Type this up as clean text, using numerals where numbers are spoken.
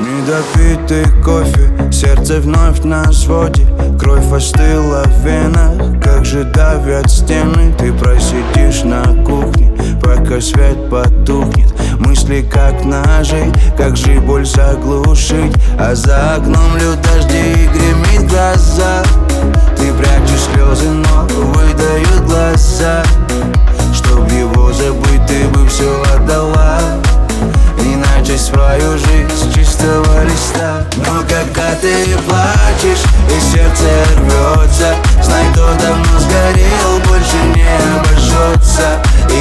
Недопитый кофе, сердце вновь на взводе. Кровь остыла в венах, как же давят стены. Ты просидишь на кухне, пока свет потухнет. Мысли как ножи, как же боль заглушить. А за окном льют дожди и гремит гроза. Ты прячешь слезы, но выдают глаза. Чтоб его забыть, ты бы все отдала и начать свою жизнь с чистого листа. Но когда ты плачешь и сердце